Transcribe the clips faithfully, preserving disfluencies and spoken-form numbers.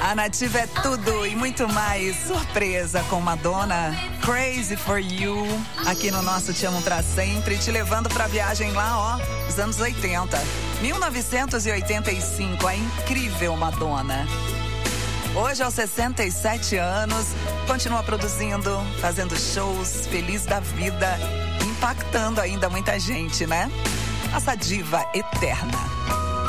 A Nativa é tudo e muito mais. Surpresa com Madonna, Crazy for You, aqui no nosso Te Amo Pra Sempre, te levando pra viagem lá, ó, dos anos oitenta. mil novecentos e oitenta e cinco, a incrível Madonna. Hoje, aos sessenta e sete anos, continua produzindo, fazendo shows, feliz da vida, impactando ainda muita gente, né? Essa diva eterna.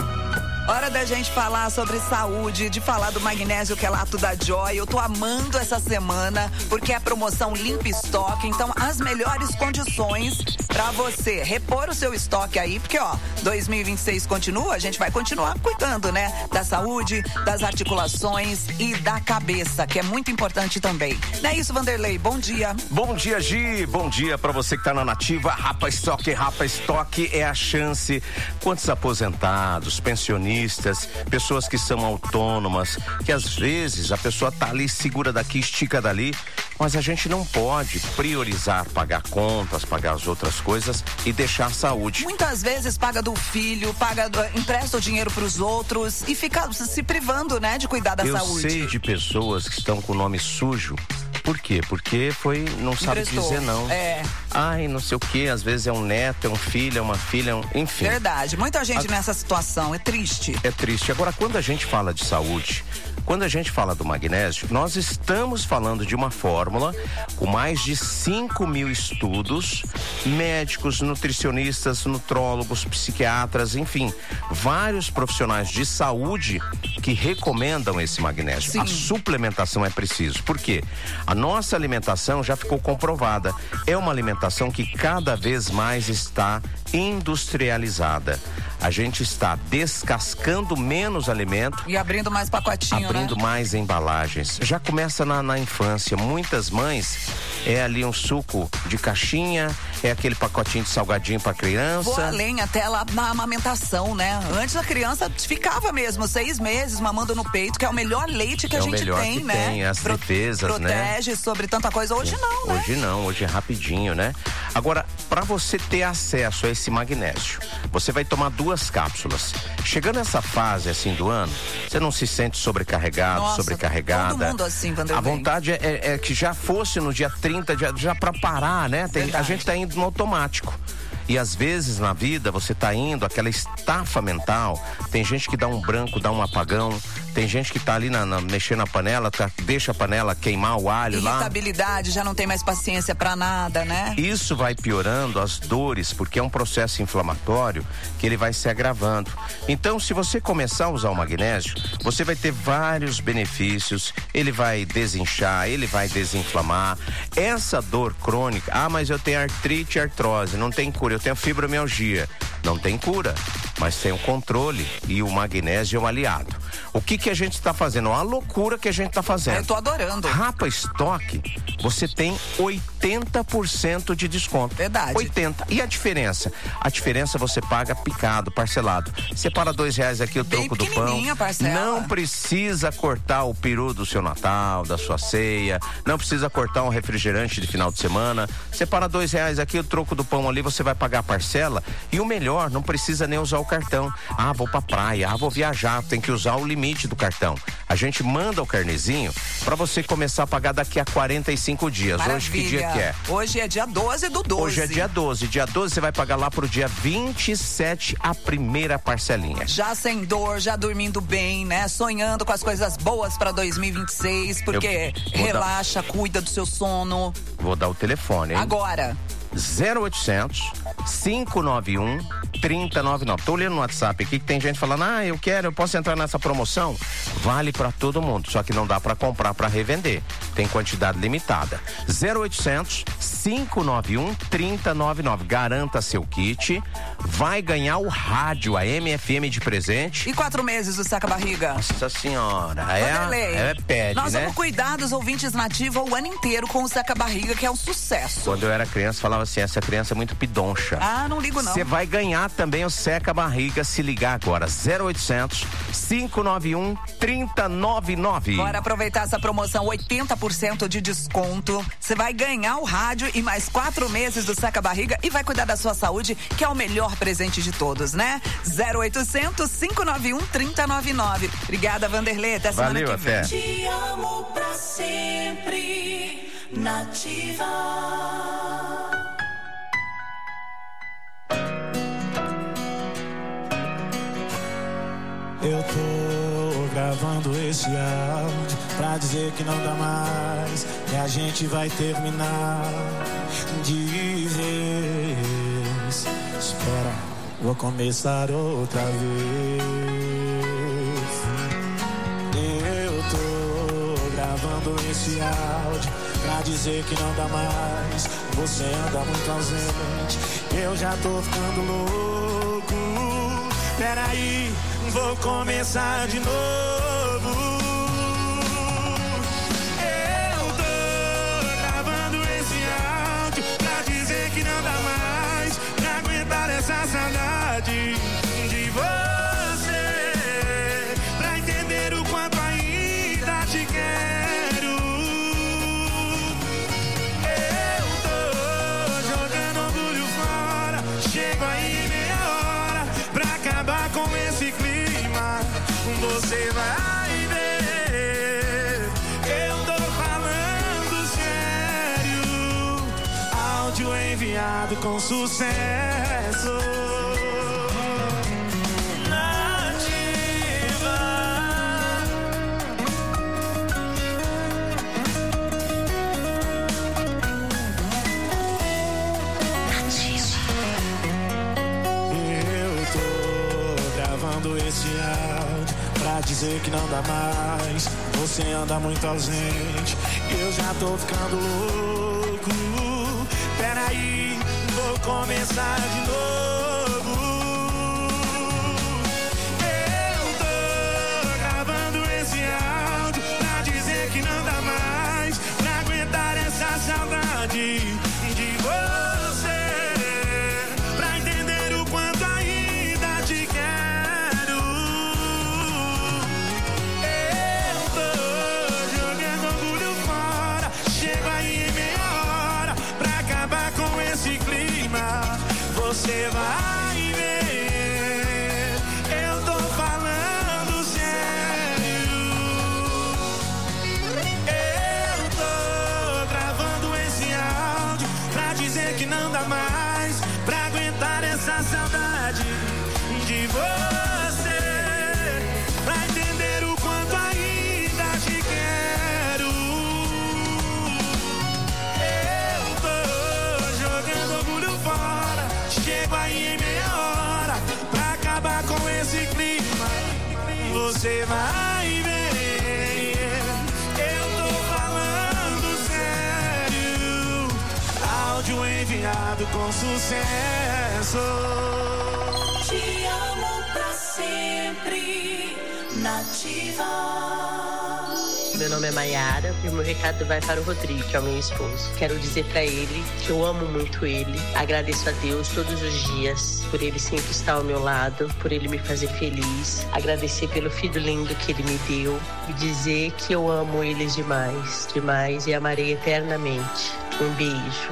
Hora da gente falar sobre saúde, de falar do magnésio quelato da Joy. Eu tô amando essa semana, porque é a promoção Limpa Estoque. Então, as melhores condições pra você repor o seu estoque aí, porque ó, dois mil e vinte e seis continua, a gente vai continuar cuidando, né? Da saúde, das articulações e da cabeça, que é muito importante também. Não é isso, Vanderlei? Bom dia. Bom dia, Gi. Bom dia pra você que tá na Nativa. Rapa Estoque, Rapa Estoque é a chance. Quantos aposentados, pensionistas, pessoas que são autônomas, que às vezes a pessoa tá ali, segura daqui, estica dali, mas a gente não pode priorizar pagar contas, pagar as outras coisas e deixar a saúde. Muitas vezes paga do filho, paga do, empresta o dinheiro pros outros e fica se privando, né, de cuidar da Eu saúde. Eu sei de pessoas que estão com o nome sujo. Por quê? Porque foi, não sabe Emprestou. dizer não. É. Ai, não sei o quê, às vezes é um neto, é um filho, é uma filha, é um, enfim. Verdade, muita gente a... nessa situação, é triste. É triste. Agora, quando a gente fala de saúde, quando a gente fala do magnésio, nós estamos falando de uma fórmula com mais de cinco mil estudos, médicos, nutricionistas, nutrólogos, psiquiatras, enfim, vários profissionais de saúde que recomendam esse magnésio. Sim. A suplementação é preciso. Por quê? A nossa alimentação já ficou comprovada. É uma alimentação que cada vez mais está industrializada. A gente está descascando menos alimento e abrindo mais pacotinho, abrindo né? mais embalagens. Já começa na, na infância. Muitas mães é ali um suco de caixinha, é aquele pacotinho de salgadinho para criança. Vou além até lá na amamentação, né? Antes a criança ficava mesmo seis meses mamando no peito, que é o melhor leite que é a gente melhor tem, que né? Tem, as Pro, defesas, protege né? Protege sobre tanta coisa. Hoje não, né? Hoje não, hoje é rapidinho, né? Agora, para você ter acesso a esse magnésio, você vai tomar duas cápsulas. Chegando nessa fase assim do ano, você não se sente sobrecarregado, Nossa, sobrecarregada. todo mundo assim, Vanderlei. A vontade é, é, é que já fosse no dia trinta, já, já para parar, né? Tem, a gente tá indo no automático. E às vezes na vida você tá indo, aquela estafa mental, tem gente que dá um branco, dá um apagão, tem gente que tá ali na, na, mexendo na panela, tá, deixa a panela queimar o alho lá. Irritabilidade, já não tem mais paciência pra nada, né? Isso vai piorando as dores, porque é um processo inflamatório que ele vai se agravando. Então, se você começar a usar o magnésio, você vai ter vários benefícios, ele vai desinchar, ele vai desinflamar. Essa dor crônica, ah, mas eu tenho artrite e artrose, não tem cura, eu tenho fibromialgia, não tem cura, mas tem o controle e o magnésio é um aliado. O que que a gente está fazendo? Uma loucura que a gente está fazendo. Eu tô adorando. Rapa Estoque, você tem oitenta por cento de desconto. Verdade. oitenta. E a diferença? A diferença você paga picado, parcelado. Separa dois reais aqui o Bem troco do pão. pequenininha a parcela. Não precisa cortar o peru do seu Natal, da sua ceia. Não precisa cortar um refrigerante de final de semana. Separa dois reais aqui o troco do pão ali, você vai pagar a parcela. E o melhor, não precisa nem usar o cartão. Ah, vou pra praia, ah, vou viajar, tem que usar o limite do cartão. A gente manda o carnezinho pra você começar a pagar daqui a quarenta e cinco dias. Maravilha. Hoje que dia que é? Hoje é dia doze do doze. Hoje é dia doze. Dia doze você vai pagar lá pro dia vinte e sete a primeira parcelinha. Já sem dor, já dormindo bem, né? Sonhando com as coisas boas pra dois mil e vinte e seis, porque relaxa, dar... cuida do seu sono. Vou dar o telefone, hein? Agora. zero oitocentos, cinco nove um, três zero nove nove. Tô olhando no WhatsApp aqui que tem gente falando, ah, eu quero, eu posso entrar nessa promoção? Vale pra todo mundo, só que não dá pra comprar pra revender. Tem quantidade limitada. zero oitocentos, cinco nove um, três zero nove nove. Garanta seu kit, vai ganhar o rádio, a M F M de presente. E quatro meses do saca-barriga? Nossa senhora, é, é pede, Nós né? vamos cuidar dos ouvintes nativos o ano inteiro com o Seca Barriga, que é um sucesso. Quando eu era criança, falava assim, essa criança é muito pidoncha. Ah, não ligo não. Você vai ganhar também o Seca Barriga se ligar agora, zero oitocentos, cinco nove um, três zero nove nove. Bora aproveitar essa promoção, oitenta por cento de desconto. Você vai ganhar o rádio e mais quatro meses do Seca Barriga e vai cuidar da sua saúde, que é o melhor presente de todos, né? zero oitocentos, cinco nove um, três zero nove nove. Obrigada, Vanderlei. Até semana Valeu, que vem. até. Te amo pra sempre, Nativa. Eu tô gravando esse áudio pra dizer que não dá mais, que a gente vai terminar de vez. Espera, vou começar outra vez. Eu tô gravando esse áudio pra dizer que não dá mais, você anda muito ausente, eu já tô ficando louco. Peraí, vou começar de novo. Eu tô gravando esse áudio pra dizer que não dá mais pra aguentar essa saudade de você, pra entender o quanto ainda te quero. Eu tô jogando orgulho fora, chego aí meia hora pra acabar com esse clima. Você vai ver, eu tô falando sério. Áudio enviado com sucesso. Esse áudio pra dizer que não dá mais, você anda muito ausente, eu já tô ficando louco. Peraí, vou começar de novo. Eu tô gravando esse áudio pra dizer que não dá mais pra aguentar essa saudade de você, pra entender o quanto ainda te quero. Você vai ver, eu tô falando sério. Eu tô gravando esse áudio pra dizer que não dá mais pra aguentar essa saudade de você, pra entender o quanto ainda te quero. Eu tô jogando orgulho fora, chego aí em meia hora pra acabar com esse clima. Você vai ver, eu tô falando sério. Áudio enviado com sucesso. Te amo pra sempre, Nativa. Meu nome é Maiara e o meu recado vai para o Rodrigo, que é o meu esposo. Quero dizer para ele que eu amo muito ele. Agradeço a Deus todos os dias por ele sempre estar ao meu lado, por ele me fazer feliz. Agradecer pelo filho lindo que ele me deu e dizer que eu amo eles demais, demais e amarei eternamente. Um beijo.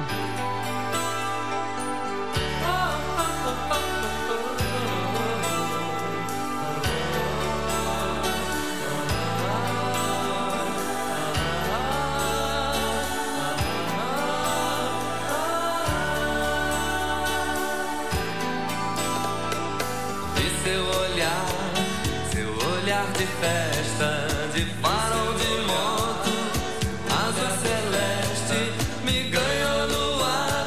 Seu olhar, seu olhar de festa, de farol de moto, asa celeste, me ganhou no ar.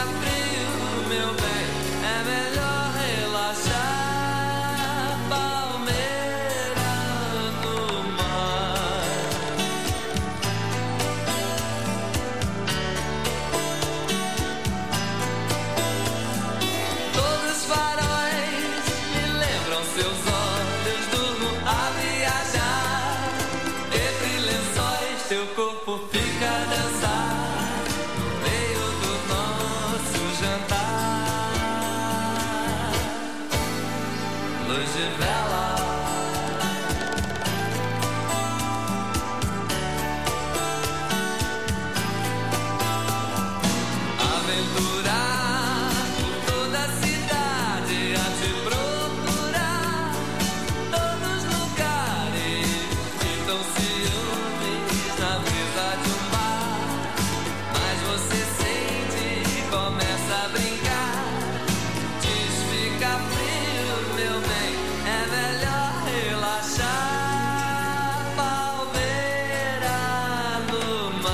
fica frio, meu bem, é melhor relaxar. Palmeira no mar. Todos os faróis me lembram seus olhos, durmo a viajar. Entre lençóis teu corpo fica a dançar no meio do nosso jantar. Luz de vela, aventurar por toda a cidade, a te procurar todos os lugares que dão ciúmes na brisa de um bar. Mas você sente e começa a brincar. Diz fica frio, meu bem, é melhor relaxar. Palmeira no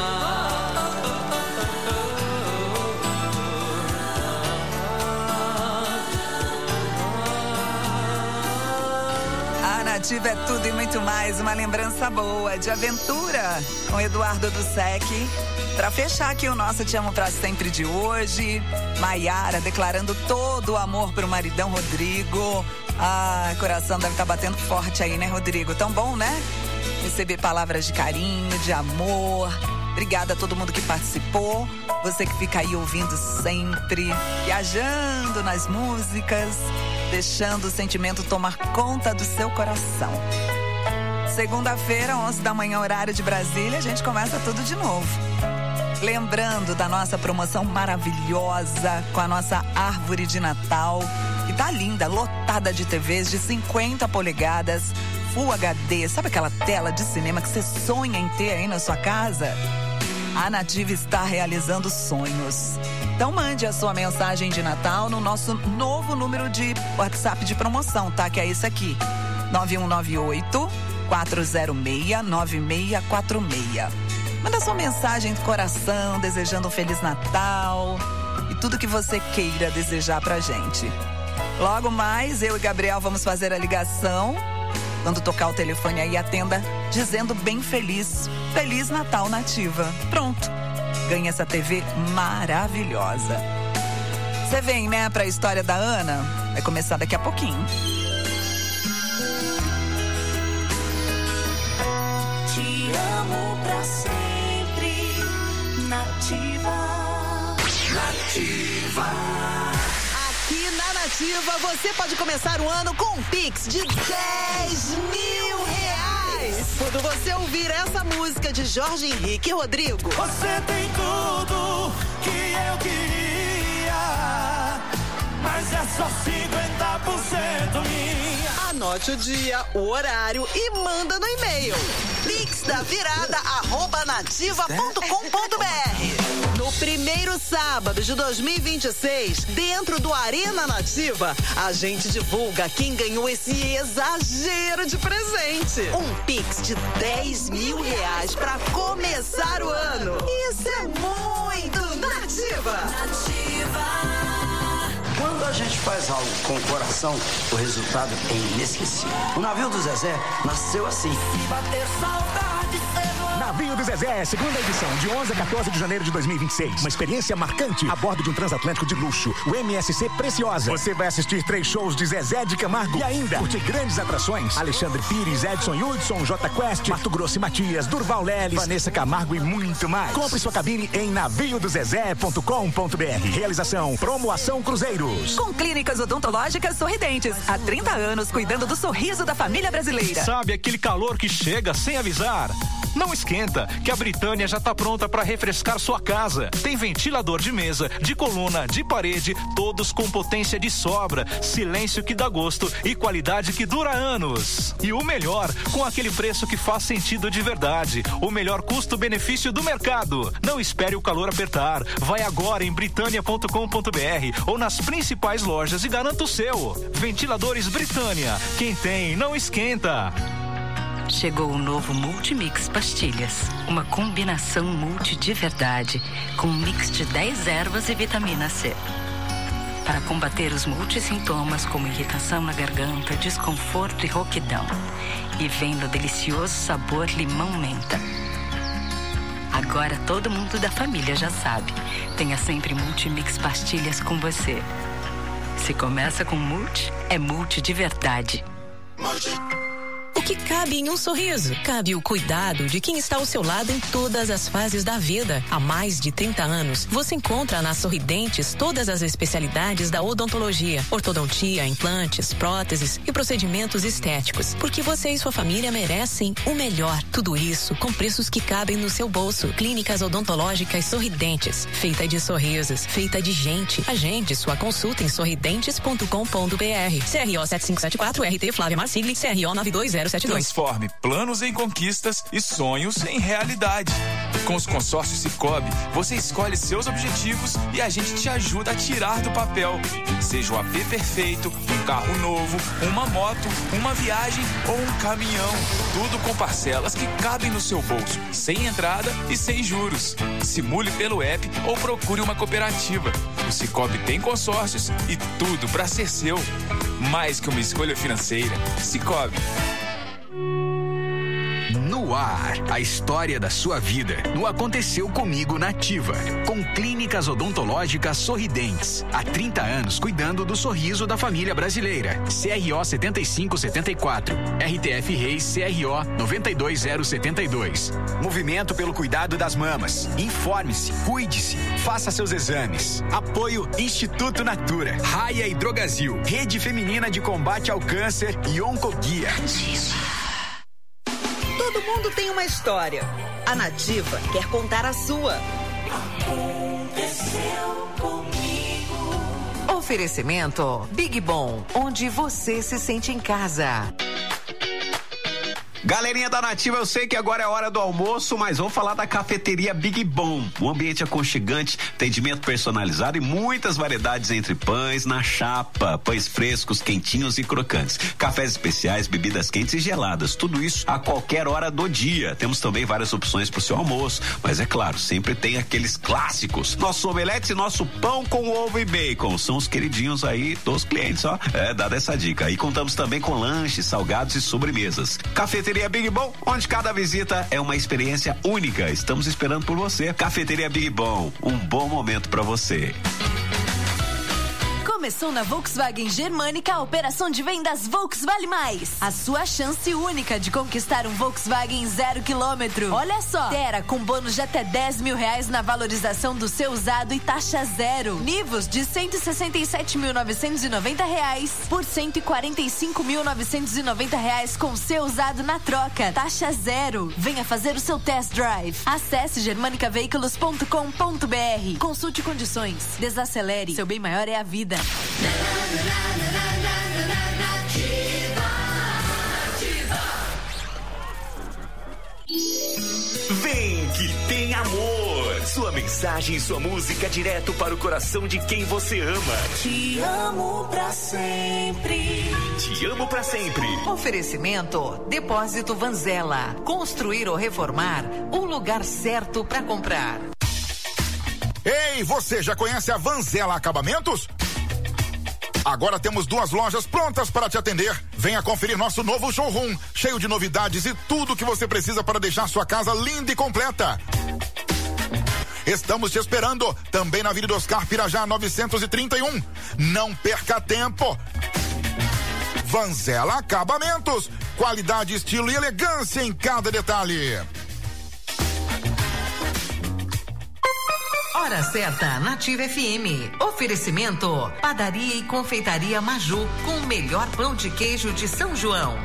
A Nativa é tudo e muito mais, uma lembrança boa de aventura com Eduardo Dussek. Pra fechar aqui o nosso Te Amo Pra Sempre de hoje, Maiara declarando todo o amor pro maridão Rodrigo. Ah, coração deve estar batendo forte aí, né, Rodrigo? Tão bom, né? Receber palavras de carinho, de amor. Obrigada a todo mundo que participou. Você que fica aí ouvindo sempre, viajando nas músicas, deixando o sentimento tomar conta do seu coração. Segunda-feira, onze da manhã, horário de Brasília, a gente começa tudo de novo. Lembrando da nossa promoção maravilhosa com a nossa árvore de Natal, que tá linda, lotada de T Vs de cinquenta polegadas, Full H D. Sabe aquela tela de cinema que você sonha em ter aí na sua casa? A Nativa está realizando sonhos. Então mande a sua mensagem de Natal no nosso novo número de WhatsApp de promoção, tá? Que é esse aqui, nove um nove oito, quatro zero seis, nove seis quatro seis. Manda sua mensagem do coração, desejando um Feliz Natal e tudo que você queira desejar pra gente. Logo mais, eu e Gabriel vamos fazer a ligação. Quando tocar o telefone aí, atenda, dizendo bem feliz, Feliz Natal Nativa. Pronto, ganha essa T V maravilhosa. Você vem, né, pra história da Ana? Vai começar daqui a pouquinho. Te amo pra sempre, Nativa. Nativa. Aqui na Nativa, você pode começar o ano com um Pix de dez mil reais. Quando você ouvir essa música de Jorge Henrique e Rodrigo. Você tem tudo que eu queria, mas é só cinquenta por cento minha. Anote o dia, o horário e manda no e-mail. Pix da virada arroba nativa ponto com ponto br. No primeiro sábado de dois mil e vinte e seis, dentro do Arena Nativa, a gente divulga quem ganhou esse exagero de presente. Um Pix de dez mil reais pra começar o ano. Isso é muito Nativa. Nativa. Quando a gente faz algo com o coração, o resultado é inesquecível. O navio do Zezé nasceu assim. Se bater saudade, Navio do Zezé, segunda edição, de onze a quatorze de janeiro de dois mil e vinte e seis. Uma experiência marcante a bordo de um transatlântico de luxo, o M S C Preciosa. Você vai assistir três shows de Zezé de Camargo e ainda curtir grandes atrações: Alexandre Pires, Edson Hudson, J Quest, Mato Grosso e Matias, Durval Leles, Vanessa Camargo e muito mais. Compre sua cabine em navio do zezé ponto com ponto br. Realização Promoação Cruzeiros. Com clínicas odontológicas sorridentes, há trinta anos cuidando do sorriso da família brasileira. Sabe aquele calor que chega sem avisar? Não esquenta, que a Britânia já está pronta para refrescar sua casa. Tem ventilador de mesa, de coluna, de parede, todos com potência de sobra, silêncio que dá gosto e qualidade que dura anos. E o melhor, com aquele preço que faz sentido de verdade. O melhor custo-benefício do mercado. Não espere o calor apertar. Vai agora em britânia ponto com ponto br ou nas principais lojas e garanta o seu. Ventiladores Britânia. Quem tem, não esquenta. Chegou o novo Multimix Pastilhas. Uma combinação multi de verdade, com um mix de dez ervas e vitamina C. Para combater os multissintomas como irritação na garganta, desconforto e rouquidão. E vem no delicioso sabor limão-menta. Agora todo mundo da família já sabe. Tenha sempre Multimix Pastilhas com você. Se começa com multi, é multi de verdade. O que cabe em um sorriso? Cabe o cuidado de quem está ao seu lado em todas as fases da vida. Há mais de trinta anos, você encontra na Sorridentes todas as especialidades da odontologia, ortodontia, implantes, próteses e procedimentos estéticos. Porque você e sua família merecem o melhor. Tudo isso com preços que cabem no seu bolso. Clínicas odontológicas Sorridentes, feita de sorrisos, feita de gente. Agende sua consulta em sorridentes ponto com ponto b r. C R O sete cinco sete quatro, R T Flávia Marsigli, C R O nove dois zero sete. Transforme planos em conquistas e sonhos em realidade. Com os consórcios Sicoob, você escolhe seus objetivos e a gente te ajuda a tirar do papel. Seja o A P perfeito, um carro novo, uma moto, uma viagem ou um caminhão. Tudo com parcelas que cabem no seu bolso, sem entrada e sem juros. Simule pelo app ou procure uma cooperativa. O Sicoob tem consórcios e tudo para ser seu. Mais que uma escolha financeira. Sicoob. No ar, a história da sua vida. No Aconteceu Comigo na Ativa. Com clínicas odontológicas Sorridentes. Há trinta anos cuidando do sorriso da família brasileira. C R O setenta e cinco setenta e quatro. R T F Reis C R O noventa e dois zero setenta e dois. Movimento pelo cuidado das mamas. Informe-se, cuide-se, faça seus exames. Apoio Instituto Natura. Raia e Drogazil. Rede Feminina de Combate ao Câncer e Oncoguia. Todo mundo tem uma história. A Nativa quer contar a sua. Aconteceu comigo. Oferecimento Big Bom, onde você se sente em casa. Galerinha da Nativa, eu sei que agora é hora do almoço, mas vamos falar da cafeteria Big Bom. Um ambiente aconchegante, atendimento personalizado e muitas variedades entre pães na chapa, pães frescos, quentinhos e crocantes, cafés especiais, bebidas quentes e geladas, tudo isso a qualquer hora do dia. Temos também várias opções para o seu almoço, mas é claro, sempre tem aqueles clássicos. Nosso omelete e nosso pão com ovo e bacon são os queridinhos aí dos clientes, ó. É, dada essa dica. E contamos também com lanches, salgados e sobremesas. Cafeteria Big Bom, onde cada visita é uma experiência única. Estamos esperando por você. Cafeteria Big Bom, um bom momento para você. Começou na Volkswagen Germânica a operação de vendas Volks Vale Mais. A sua chance única de conquistar um Volkswagen zero quilômetro. Olha só, Tera com bônus de até dez mil reais na valorização do seu usado e taxa zero. Nivus de cento e sessenta e sete mil novecentos e noventa reais por cento e quarenta e cinco mil novecentos e noventa reais com seu usado na troca. Taxa zero. Venha fazer o seu test drive. Acesse germanica veículos ponto com ponto b r. Consulte condições. Desacelere. Seu bem maior é a vida. Vem que tem amor. Sua mensagem e sua música direto para o coração de quem você ama. Te amo pra sempre. Te amo pra sempre. Oferecimento Depósito Vanzella. Construir ou reformar, o lugar certo para comprar. Ei, você já conhece a Vanzella Acabamentos? Agora temos duas lojas prontas para te atender. Venha conferir nosso novo showroom, cheio de novidades e tudo que você precisa para deixar sua casa linda e completa. Estamos te esperando, também na Avenida Oscar Pirajá novecentos e trinta e um. Não perca tempo. Vanzella Acabamentos, qualidade, estilo e elegância em cada detalhe. Hora certa, Nativa F M. Oferecimento, Padaria e Confeitaria Maju, com o melhor pão de queijo de São João.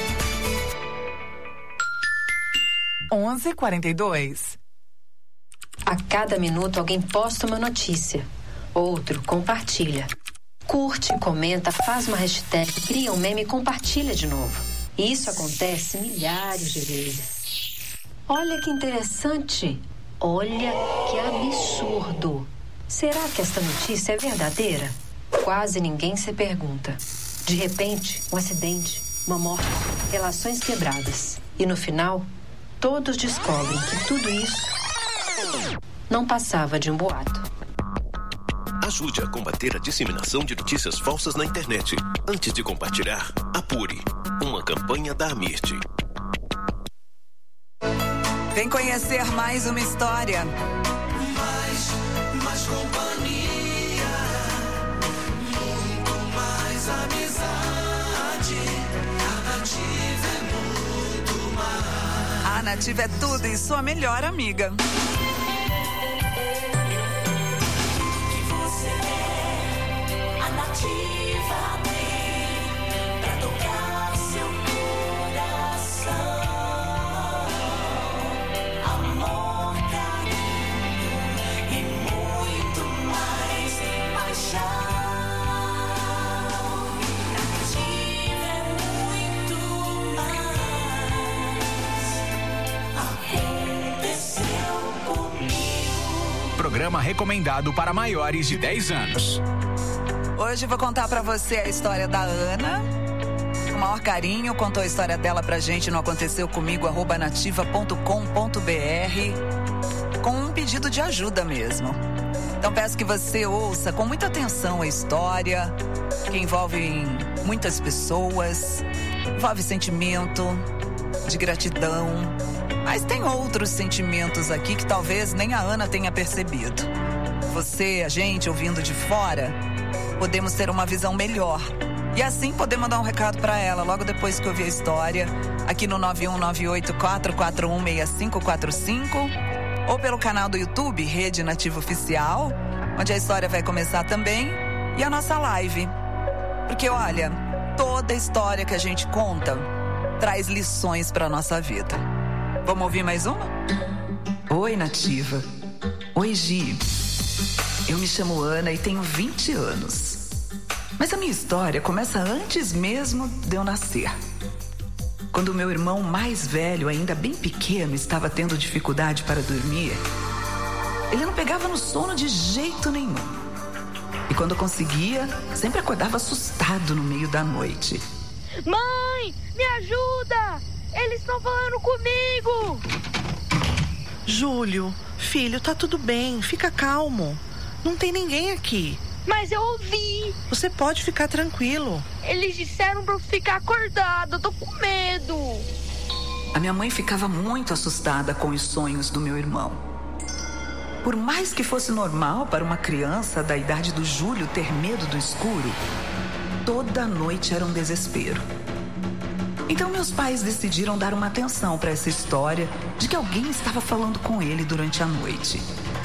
onze e quarenta e dois. A cada minuto alguém posta uma notícia. Outro compartilha. Curte, comenta, faz uma hashtag, cria um meme e compartilha de novo. E isso acontece milhares de vezes. Olha que interessante. Olha que absurdo. Será que esta notícia é verdadeira? Quase ninguém se pergunta. De repente, um acidente, uma morte, relações quebradas. E no final, todos descobrem que tudo isso não passava de um boato. Ajude a combater a disseminação de notícias falsas na internet. Antes de compartilhar, apure. Uma campanha da Amirte. Vem conhecer mais uma história. Mais, mais companhia, muito mais amizade. A Nativa é muito mais. A Nativa é tudo e sua melhor amiga. Programa recomendado para maiores de dez anos. Hoje vou contar pra você a história da Ana. Com o maior carinho, contou a história dela pra gente no Aconteceu Comigo, arroba nativa ponto com ponto br, com um pedido de ajuda mesmo. Então peço que você ouça com muita atenção a história, que envolve muitas pessoas, envolve sentimento de gratidão, mas tem outros sentimentos aqui que talvez nem a Ana tenha percebido. Você, a gente, ouvindo de fora, podemos ter uma visão melhor. E assim poder mandar um recado pra ela logo depois que ouvir a história, aqui no nove um nove oito, quatro quatro um, seis cinco quatro cinco, ou pelo canal do YouTube, Rede Nativa Oficial, onde a história vai começar também, e a nossa live. Porque, olha, toda história que a gente conta traz lições pra nossa vida. Vamos ouvir mais uma? Oi, Nativa. Oi, Gi. Eu me chamo Ana e tenho vinte anos. Mas a minha história começa antes mesmo de eu nascer. Quando o meu irmão mais velho, ainda bem pequeno, estava tendo dificuldade para dormir, ele não pegava no sono de jeito nenhum. E quando conseguia, sempre acordava assustado no meio da noite. Mãe, me ajuda! Eles estão falando comigo! Júlio, filho, tá tudo bem, fica calmo. Não tem ninguém aqui. Mas eu ouvi. Você pode ficar tranquilo. Eles disseram pra eu ficar acordada, eu tô com medo. A minha mãe ficava muito assustada com os sonhos do meu irmão. Por mais que fosse normal para uma criança da idade do Júlio ter medo do escuro, toda noite era um desespero. Então meus pais decidiram dar uma atenção para essa história de que alguém estava falando com ele durante a noite.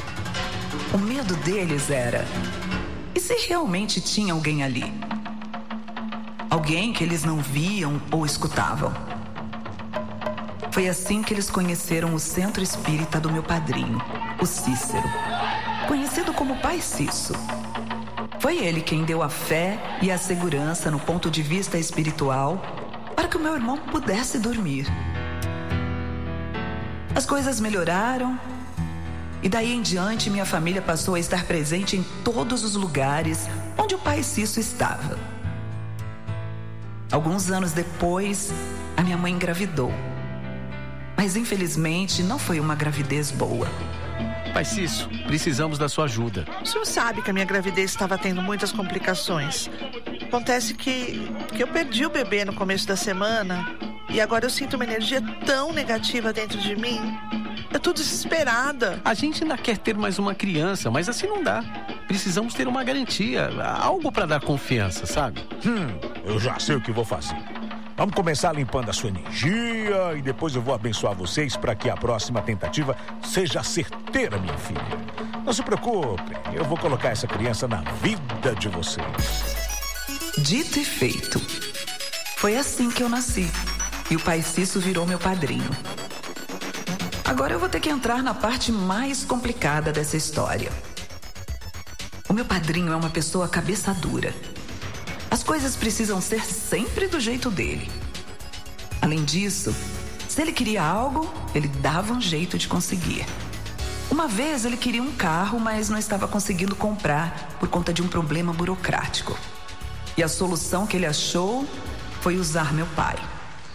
O medo deles era: e se realmente tinha alguém ali? Alguém que eles não viam ou escutavam. Foi assim que eles conheceram o centro espírita do meu padrinho, o Cícero, conhecido como Pai Cício. Foi ele quem deu a fé e a segurança no ponto de vista espiritual para que o meu irmão pudesse dormir. As coisas melhoraram e daí em diante minha família passou a estar presente em todos os lugares onde o Pai Cício estava. Alguns anos depois, a minha mãe engravidou. Mas infelizmente não foi uma gravidez boa. Pai Cício, precisamos da sua ajuda. O senhor sabe que a minha gravidez estava tendo muitas complicações. Acontece que, que eu perdi o bebê no começo da semana e agora eu sinto uma energia tão negativa dentro de mim. Eu tô desesperada. A gente ainda quer ter mais uma criança, mas assim não dá. Precisamos ter uma garantia, algo para dar confiança, sabe? Hum, eu já sei o que vou fazer. Vamos começar limpando a sua energia e depois eu vou abençoar vocês para que a próxima tentativa seja certeira, minha filha. Não se preocupem, eu vou colocar essa criança na vida de vocês. Dito e feito. Foi assim que eu nasci e o Pai Cício virou meu padrinho. Agora eu vou ter que entrar na parte mais complicada dessa história. O meu padrinho é uma pessoa cabeça dura. As coisas precisam ser sempre do jeito dele. Além disso, se ele queria algo, ele dava um jeito de conseguir. Uma vez ele queria um carro, mas não estava conseguindo comprar por conta de um problema burocrático. E a solução que ele achou foi usar meu pai.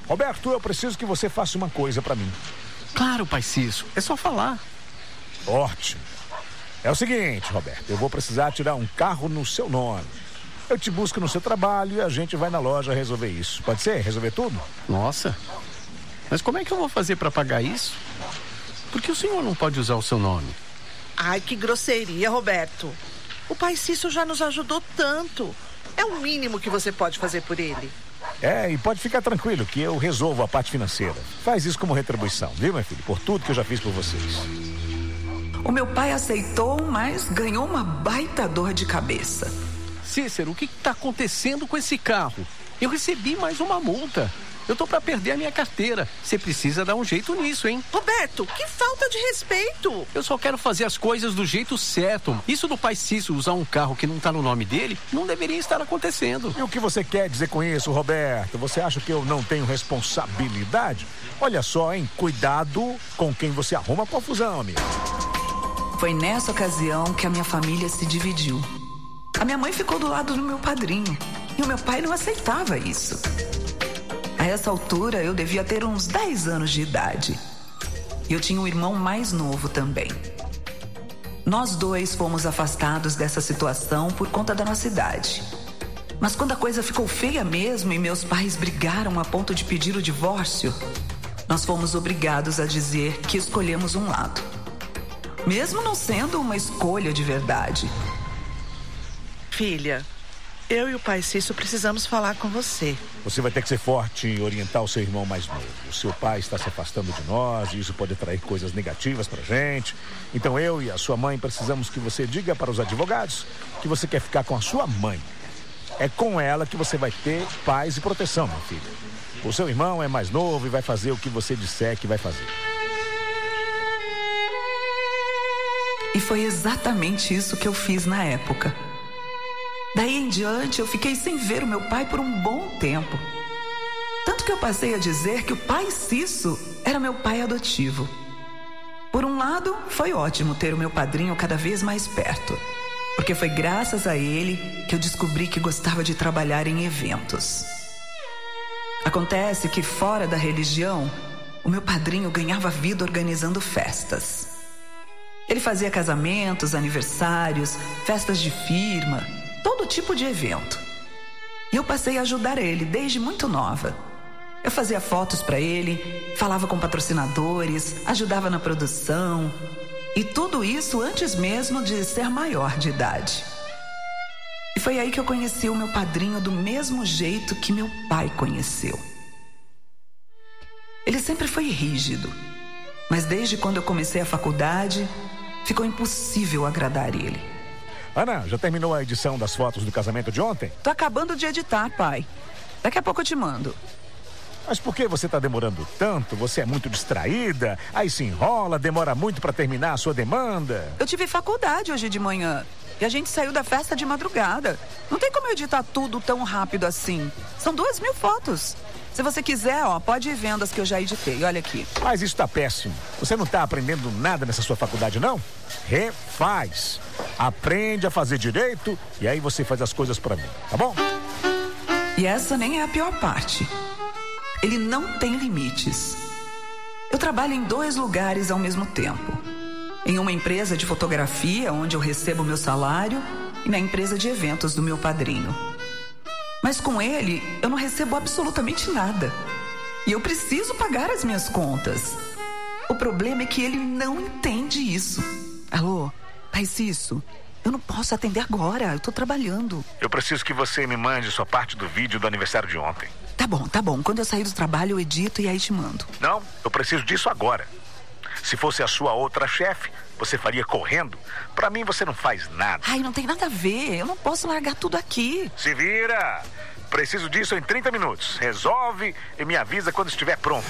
Roberto, eu preciso que você faça uma coisa pra mim. Claro, pai Cício, é só falar. Ótimo. É o seguinte, Roberto, eu vou precisar tirar um carro no seu nome. Eu te busco no seu trabalho e a gente vai na loja resolver isso. Pode ser? Resolver tudo? Nossa, mas como é que eu vou fazer pra pagar isso? Porque o senhor não pode usar o seu nome. Ai, que grosseria, Roberto. O pai Cício já nos ajudou tanto. É o mínimo que você pode fazer por ele. É, e pode ficar tranquilo que eu resolvo a parte financeira. Faz isso como retribuição, viu, meu filho? Por tudo que eu já fiz por vocês. O meu pai aceitou, mas ganhou uma baita dor de cabeça. Cícero, o que está acontecendo com esse carro? Eu recebi mais uma multa. Eu tô pra perder a minha carteira. Você precisa dar um jeito nisso, hein? Roberto, que falta de respeito! Eu só quero fazer as coisas do jeito certo. Isso do pai Cício usar um carro que não tá no nome dele, não deveria estar acontecendo. E o que você quer dizer com isso, Roberto? Você acha que eu não tenho responsabilidade? Olha só, hein? Cuidado com quem você arruma confusão, amigo. Foi nessa ocasião que a minha família se dividiu. A minha mãe ficou do lado do meu padrinho e o meu pai não aceitava isso. A essa altura, eu devia ter uns dez anos de idade. E eu tinha um irmão mais novo também. Nós dois fomos afastados dessa situação por conta da nossa idade. Mas quando a coisa ficou feia mesmo e meus pais brigaram a ponto de pedir o divórcio, nós fomos obrigados a dizer que escolhemos um lado. Mesmo não sendo uma escolha de verdade. Filha, eu e o pai Cício precisamos falar com você. Você vai ter que ser forte e orientar o seu irmão mais novo. O seu pai está se afastando de nós e isso pode atrair coisas negativas pra gente. Então eu e a sua mãe precisamos que você diga para os advogados que você quer ficar com a sua mãe. É com ela que você vai ter paz e proteção, meu filho. O seu irmão é mais novo e vai fazer o que você disser que vai fazer. E foi exatamente isso que eu fiz na época. Daí em diante, eu fiquei sem ver o meu pai por um bom tempo. Tanto que eu passei a dizer que o pai Cício era meu pai adotivo. Por um lado, foi ótimo ter o meu padrinho cada vez mais perto, porque foi graças a ele que eu descobri que gostava de trabalhar em eventos. Acontece que fora da religião, o meu padrinho ganhava vida organizando festas. Ele fazia casamentos, aniversários, festas de firma, todo tipo de evento. E eu passei a ajudar ele desde muito nova. Eu fazia fotos para ele, falava com patrocinadores, ajudava na produção. E tudo isso antes mesmo de ser maior de idade. E foi aí que eu conheci o meu padrinho do mesmo jeito que meu pai conheceu. Ele sempre foi rígido, mas desde quando eu comecei a faculdade, ficou impossível agradar ele. Ana, já terminou a edição das fotos do casamento de ontem? Tô acabando de editar, pai. Daqui a pouco eu te mando. Mas por que você tá demorando tanto? Você é muito distraída, aí se enrola, demora muito pra terminar a sua demanda. Eu tive faculdade hoje de manhã e a gente saiu da festa de madrugada. Não tem como eu editar tudo tão rápido assim. São duas mil fotos. Se você quiser, ó, pode ir vendo as que eu já editei. Olha aqui. Mas isso tá péssimo. Você não tá aprendendo nada nessa sua faculdade, não? Refaz. Aprende a fazer direito e aí você faz as coisas pra mim, tá bom? E essa nem é a pior parte. Ele não tem limites. Eu trabalho em dois lugares ao mesmo tempo. Em uma empresa de fotografia, onde eu recebo meu salário, e na empresa de eventos do meu padrinho. Mas com ele, eu não recebo absolutamente nada. E eu preciso pagar as minhas contas. O problema é que ele não entende isso. Alô, pai Cício, eu não posso atender agora, eu tô trabalhando. Eu preciso que você me mande sua parte do vídeo do aniversário de ontem. Tá bom, tá bom. Quando eu sair do trabalho, eu edito e aí te mando. Não, eu preciso disso agora. Se fosse a sua outra chefe, você faria correndo. Pra mim, você não faz nada. Ai, não tem nada a ver. Eu não posso largar tudo aqui. Se vira! Preciso disso em trinta minutos. Resolve e me avisa quando estiver pronto.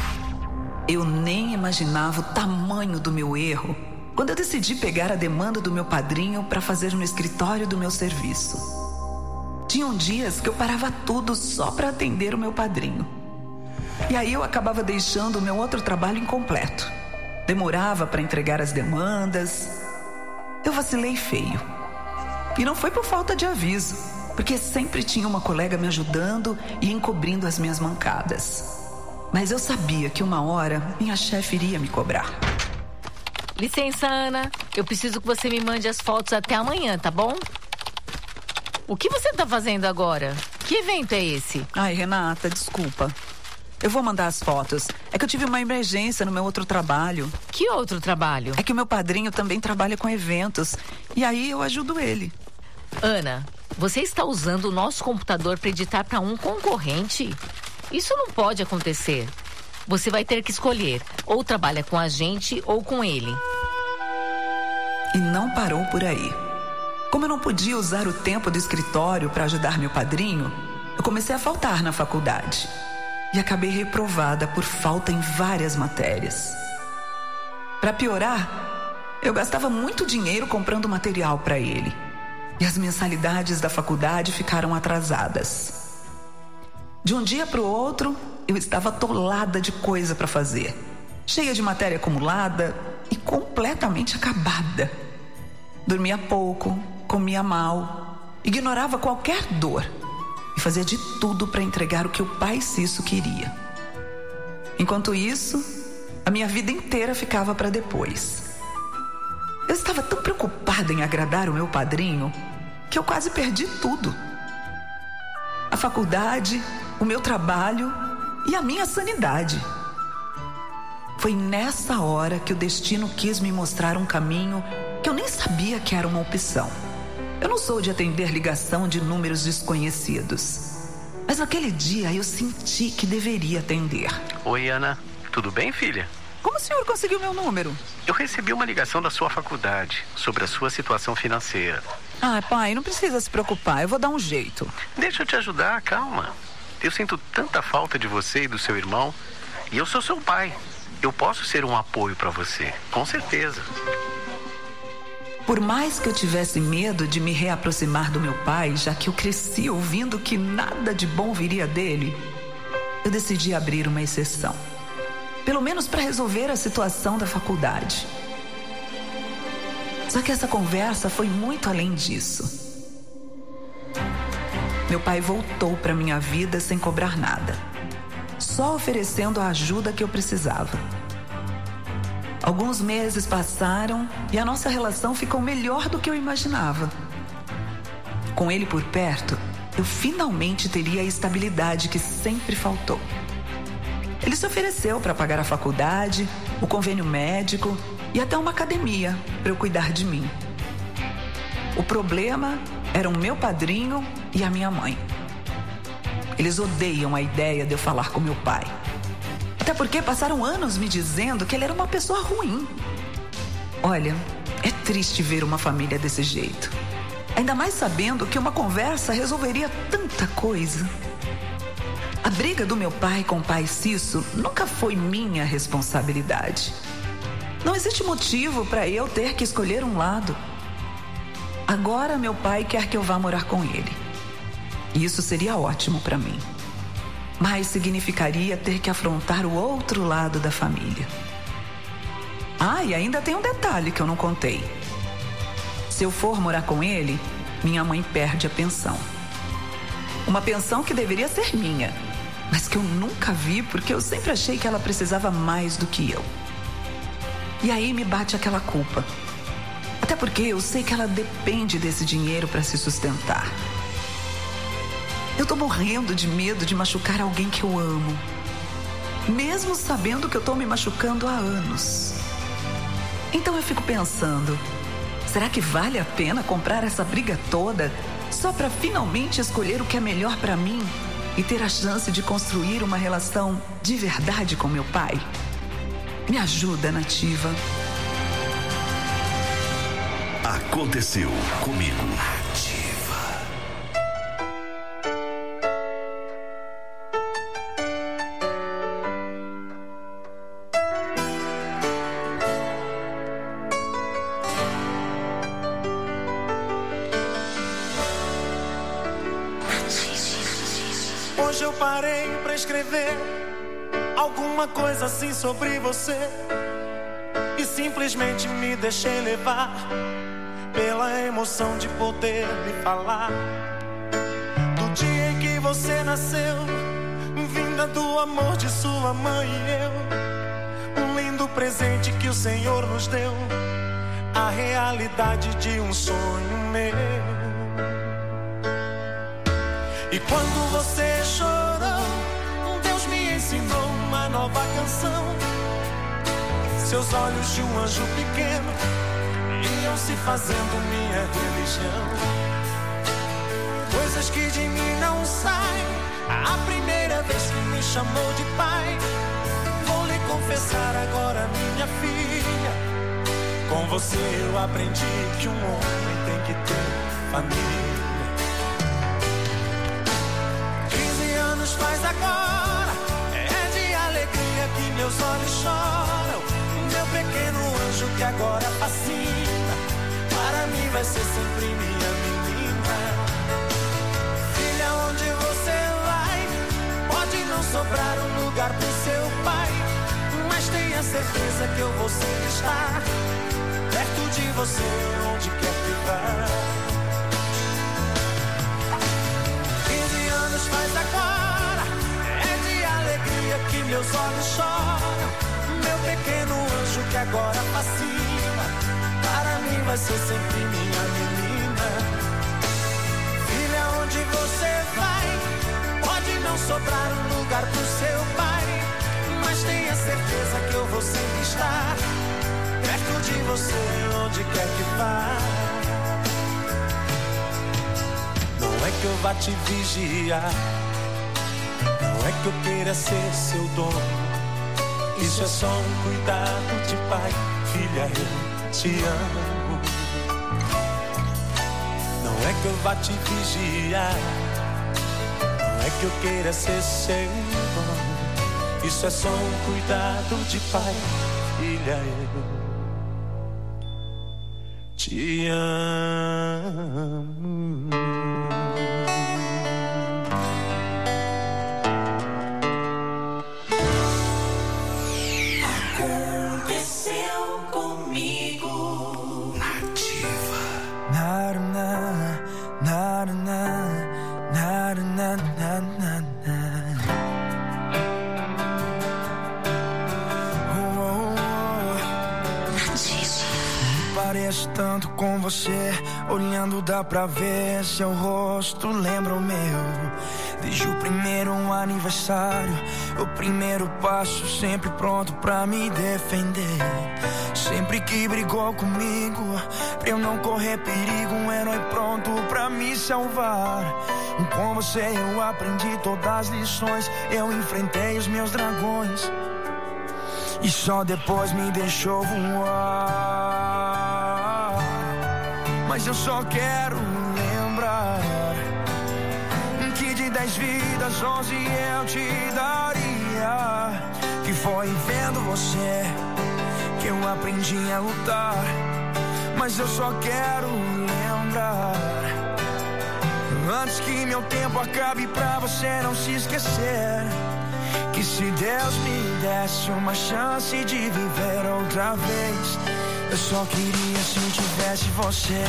Eu nem imaginava o tamanho do meu erro quando eu decidi pegar a demanda do meu padrinho para fazer no escritório do meu serviço. Tinham dias que eu parava tudo só para atender o meu padrinho. E aí eu acabava deixando o meu outro trabalho incompleto. Demorava para entregar as demandas. Eu vacilei feio. E não foi por falta de aviso, porque sempre tinha uma colega me ajudando e encobrindo as minhas mancadas. Mas eu sabia que uma hora minha chefe iria me cobrar. Licença, Ana. Eu preciso que você me mande as fotos até amanhã, tá bom? O que você tá fazendo agora? Que evento é esse? Ai, Renata, desculpa. Eu vou mandar as fotos. É que eu tive uma emergência no meu outro trabalho. Que outro trabalho? É que o meu padrinho também trabalha com eventos. E aí eu ajudo ele. Ana, você está usando o nosso computador para editar para um concorrente? Isso não pode acontecer. Você vai ter que escolher. Ou trabalha com a gente ou com ele. E não parou por aí. Como eu não podia usar o tempo do escritório para ajudar meu padrinho, eu comecei a faltar na faculdade. E acabei reprovada por falta em várias matérias. Para piorar, eu gastava muito dinheiro comprando material para ele. E as mensalidades da faculdade ficaram atrasadas. De um dia para o outro, eu estava atolada de coisa para fazer. Cheia de matéria acumulada e completamente acabada. Dormia pouco, comia mal, ignorava qualquer dor. E fazia de tudo para entregar o que o pai Cisso queria. Enquanto isso, a minha vida inteira ficava para depois. Eu estava tão preocupada em agradar o meu padrinho que eu quase perdi tudo. A faculdade, o meu trabalho e a minha sanidade. Foi nessa hora que o destino quis me mostrar um caminho que eu nem sabia que era uma opção. Eu não sou de atender ligação de números desconhecidos. Mas naquele dia eu senti que deveria atender. Oi, Ana. Tudo bem, filha? Como o senhor conseguiu meu número? Eu recebi uma ligação da sua faculdade sobre a sua situação financeira. Ah, pai, não precisa se preocupar. Eu vou dar um jeito. Deixa eu te ajudar, calma. Eu sinto tanta falta de você e do seu irmão. E eu sou seu pai. Eu posso ser um apoio para você, com certeza. Por mais que eu tivesse medo de me reaproximar do meu pai, já que eu cresci ouvindo que nada de bom viria dele, eu decidi abrir uma exceção. Pelo menos para resolver a situação da faculdade. Só que essa conversa foi muito além disso. Meu pai voltou para minha vida sem cobrar nada, só oferecendo a ajuda que eu precisava. Alguns meses passaram e a nossa relação ficou melhor do que eu imaginava. Com ele por perto, eu finalmente teria a estabilidade que sempre faltou. Ele se ofereceu para pagar a faculdade, o convênio médico e até uma academia para eu cuidar de mim. O problema eram meu padrinho e a minha mãe. Eles odeiam a ideia de eu falar com meu pai. Até porque passaram anos me dizendo que ele era uma pessoa ruim. Olha, é triste ver uma família desse jeito. Ainda mais sabendo que uma conversa resolveria tanta coisa. A briga do meu pai com o pai Cisso nunca foi minha responsabilidade. Não existe motivo para eu ter que escolher um lado. Agora meu pai quer que eu vá morar com ele. E isso seria ótimo para mim. Mas significaria ter que afrontar o outro lado da família. Ah, e ainda tem um detalhe que eu não contei. Se eu for morar com ele, minha mãe perde a pensão. Uma pensão que deveria ser minha, mas que eu nunca vi porque eu sempre achei que ela precisava mais do que eu. E aí me bate aquela culpa. Até porque eu sei que ela depende desse dinheiro para se sustentar. Eu tô morrendo de medo de machucar alguém que eu amo, mesmo sabendo que eu tô me machucando há anos. Então eu fico pensando, será que vale a pena comprar essa briga toda só para finalmente escolher o que é melhor para mim e ter a chance de construir uma relação de verdade com meu pai? Me ajuda, Nativa. Aconteceu comigo. Hoje eu parei pra escrever alguma coisa assim sobre você e simplesmente me deixei levar pela emoção de poder me falar do dia em que você nasceu, vinda menina do amor de sua mãe e eu. Um lindo presente que o Senhor nos deu, a realidade de um sonho meu. E quando você chorou, Deus me ensinou uma nova canção. Seus olhos de um anjo pequeno iam se fazendo minha religião. Coisas que de mim não saem, a primeira vez que me chamou de pai. Vou lhe confessar agora, minha filha, com você eu aprendi que um homem tem que ter família. Quinze anos faz agora, é de alegria que meus olhos choram. Meu pequeno anjo que agora fascina, para mim vai ser sempre minha menina. Filha, onde você vai, pode não sobrar um lugar pro seu pai, mas tenha certeza que eu vou sempre estar perto de você, onde quer que vá. Quinze anos faz agora, é de alegria que meus olhos choram. Meu pequeno anjo que agora fascina, para mim vai ser sempre minha menina. Filha, onde você vai, pode não sobrar um lugar pro seu pai, mas tenha certeza que eu vou sempre estar perto de você, onde quer que vá. Não é que eu vá te vigiar, não é que eu queira ser seu dono. Isso é só um cuidado de pai. Filha, eu te amo. Não é que eu vá te vigiar, não é que eu queira ser seu dono. Isso é só um cuidado de pai. Filha, eu te amo. Tanto com você, olhando dá pra ver seu rosto lembra o meu. Desde o primeiro aniversário, o primeiro passo, sempre pronto pra me defender. Sempre que brigou comigo, pra eu não correr perigo, um herói pronto pra me salvar. E com você eu aprendi todas as lições, eu enfrentei os meus dragões, e só depois me deixou voar. Mas eu só quero lembrar que de dez vidas, onze eu te daria. Que foi vendo você que eu aprendi a lutar. Mas eu só quero lembrar, antes que meu tempo acabe, pra você não se esquecer, que se Deus me desse uma chance de viver outra vez, eu só queria se eu tivesse você.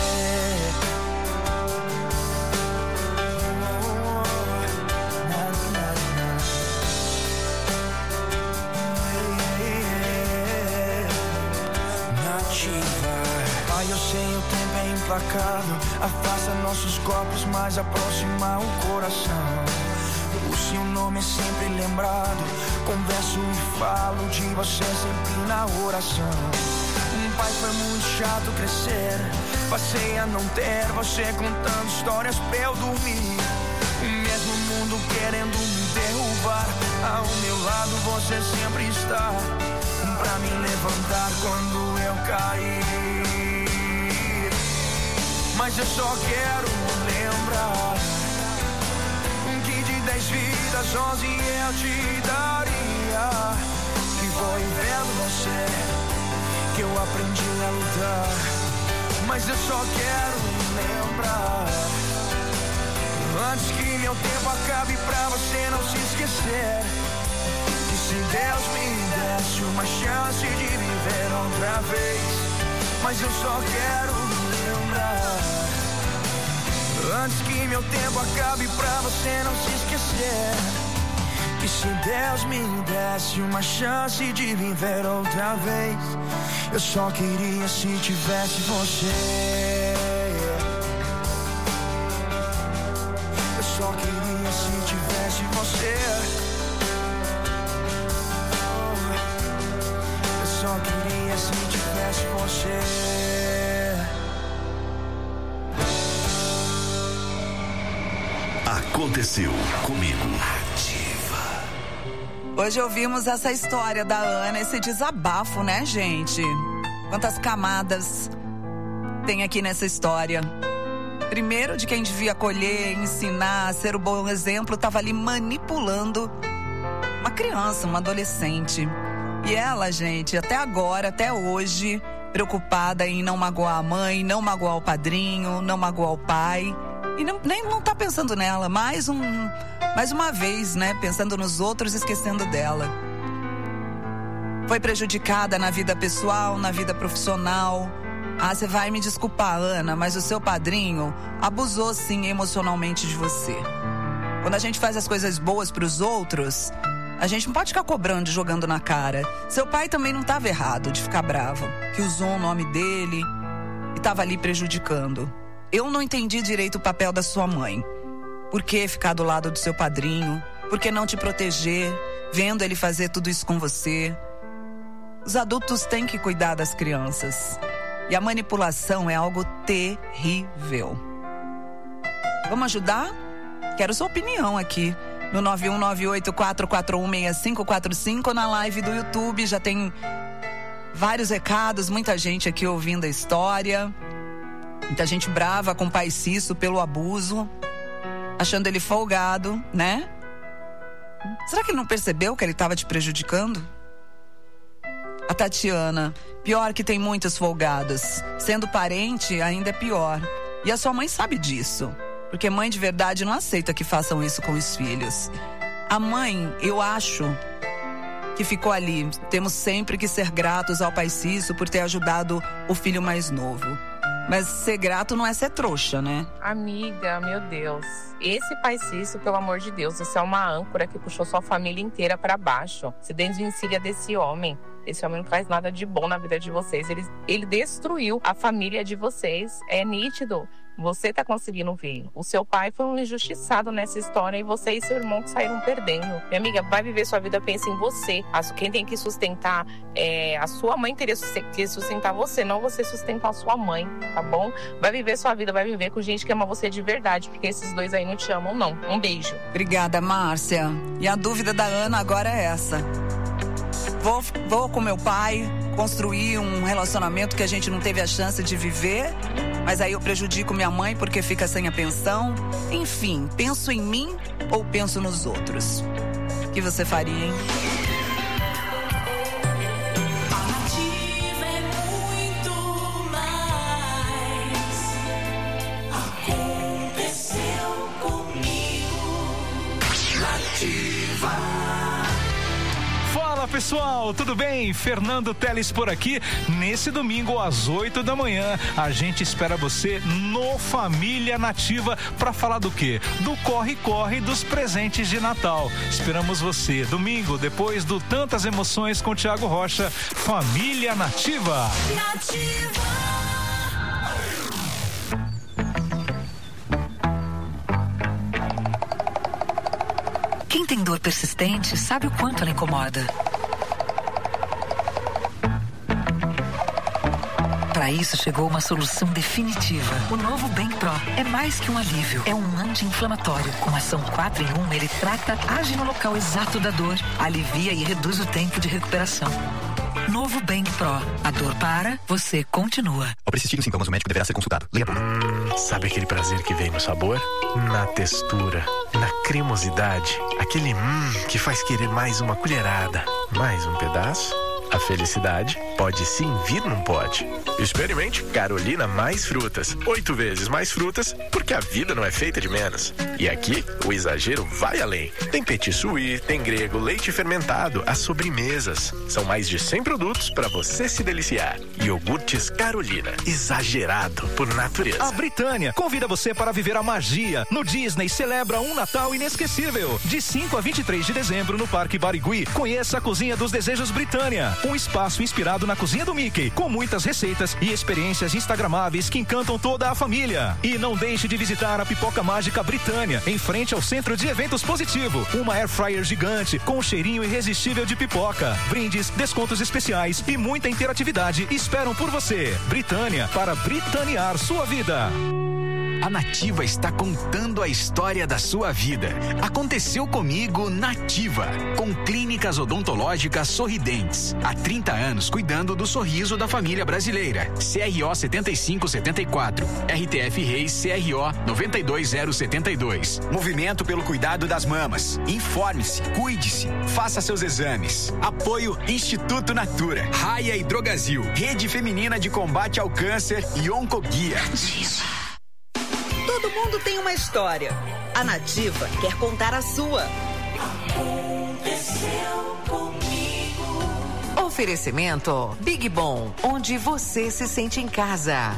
Nativa. Pai, eu sei, o tempo é implacável, afasta nossos corpos, mas aproxima o coração. O seu nome é sempre lembrado, converso e falo de você sempre na oração. Pai, foi muito chato crescer, passei a não ter você contando histórias pra eu dormir. O mesmo mundo querendo me derrubar, ao meu lado você sempre está, pra me levantar quando eu cair. Mas eu só quero lembrar que de dez vidas, onze eu te daria. Que foi vendo você que eu aprendi a lutar. Mas eu só quero lembrar, antes que meu tempo acabe, pra você não se esquecer, que se Deus me desse uma chance de viver outra vez. Mas eu só quero lembrar, antes que meu tempo acabe, pra você não se esquecer, E se Deus me desse uma chance de viver outra vez, eu só queria se tivesse você. Eu só queria se tivesse você. Eu só queria se tivesse você. Aconteceu comigo. Hoje ouvimos essa história da Ana, esse desabafo, né, gente? Quantas camadas tem aqui nessa história. Primeiro, de quem devia acolher, ensinar, ser o bom exemplo, estava ali manipulando uma criança, uma adolescente. E ela, gente, até agora, até hoje, preocupada em não magoar a mãe, não magoar o padrinho, não magoar o pai. E não, nem não tá pensando nela, mais um, mais uma vez, né? Pensando nos outros, esquecendo dela. Foi prejudicada na vida pessoal, na vida profissional. Ah, você vai me desculpar, Ana, mas o seu padrinho abusou, sim, emocionalmente de você. Quando a gente faz as coisas boas pros outros, a gente não pode ficar cobrando e jogando na cara. Seu pai também não estava errado de ficar bravo, que usou o nome dele e estava ali prejudicando. Eu não entendi direito o papel da sua mãe. Por que ficar do lado do seu padrinho? Por que não te proteger, vendo ele fazer tudo isso com você? Os adultos têm que cuidar das crianças. E a manipulação é algo terrível. Vamos ajudar? Quero sua opinião aqui. No nove um nove oito, quatro quatro um, seis cinco quatro cinco, na live do YouTube. Já tem vários recados, muita gente aqui ouvindo a história. Muita gente brava com o pai Cício pelo abuso, achando ele folgado, né? Será que ele não percebeu que ele estava te prejudicando? A Tatiana, pior que tem muitos folgados. Sendo parente, ainda é pior. E a sua mãe sabe disso, porque mãe de verdade não aceita que façam isso com os filhos. A mãe, eu acho que ficou ali. Temos sempre que ser gratos ao pai Cício por ter ajudado o filho mais novo. Mas ser grato não é ser trouxa, né? Amiga, meu Deus. Esse pai Cício, pelo amor de Deus, isso é uma âncora que puxou sua família inteira pra baixo. Se desvencilha desse homem. Esse homem não faz nada de bom na vida de vocês. Ele, ele destruiu a família de vocês. É nítido. Você tá conseguindo ver. O seu pai foi um injustiçado nessa história e você e seu irmão que saíram perdendo. Minha amiga, vai viver sua vida, pensa em você. Quem tem que sustentar é a sua mãe, teria que sustentar você, não você sustentar a sua mãe, tá bom? Vai viver sua vida, vai viver com gente que ama você de verdade, porque esses dois aí não te amam, não. Um beijo. Obrigada, Márcia. E a dúvida da Ana agora é essa. Vou, vou com meu pai construir um relacionamento que a gente não teve a chance de viver, mas aí eu prejudico minha mãe porque fica sem a pensão. Enfim, penso em mim ou penso nos outros? O que você faria, hein? Nativa é muito mais. Aconteceu comigo. Nativa. Fala pessoal, tudo bem? Fernando Teles por aqui. Nesse domingo às oito da manhã, a gente espera você no Família Nativa para falar do quê? Do corre-corre dos presentes de Natal. Esperamos você domingo, depois do Tantas Emoções com Thiago Rocha. Família Nativa. Nativa. Quem tem dor persistente sabe o quanto ela incomoda. Para isso chegou uma solução definitiva. O novo Bem Pro é mais que um alívio, é um anti-inflamatório. Com ação quatro em um, ele trata, age no local exato da dor, alivia e reduz o tempo de recuperação. Novo Bem Pro. A dor para, você continua. Ao persistir os sintomas, o médico deverá ser consultado. Leia por. Sabe aquele prazer que vem no sabor? Na textura, na cremosidade, aquele hum que faz querer mais uma colherada, mais um pedaço? A felicidade Pode sim vir num pote. Experimente Carolina mais frutas. Oito vezes mais frutas, porque a vida não é feita de menos. E aqui, o exagero vai além. Tem petit suí, tem grego, leite fermentado, as sobremesas. São mais de cem produtos para você se deliciar. Iogurtes Carolina, exagerado por natureza. A Britânia convida você para viver a magia. No Disney celebra um Natal inesquecível. De cinco a vinte e três de dezembro no Parque Barigui, conheça a Cozinha dos Desejos Britânia. Um espaço inspirado na cozinha do Mickey, com muitas receitas e experiências instagramáveis que encantam toda a família. E não deixe de visitar a Pipoca Mágica Britânia, em frente ao Centro de Eventos Positivo. Uma air fryer gigante com um cheirinho irresistível de pipoca. Brindes, descontos especiais e muita interatividade esperam por você. Britânia, para britanear sua vida. A Nativa está contando a história da sua vida. Aconteceu comigo Nativa, com clínicas odontológicas sorridentes. Há trinta anos cuidando do sorriso da família brasileira. C R O setenta e cinco setenta e quatro, R T F Reis C R O noventa e dois zero setenta e dois. Movimento pelo cuidado das mamas. Informe-se, cuide-se, faça seus exames. Apoio Instituto Natura. Raia e Drogazil, Rede Feminina de Combate ao Câncer e Oncoguia. Todo mundo tem uma história. A Nativa quer contar a sua. Aconteceu comigo. Oferecimento Big Bom, onde você se sente em casa.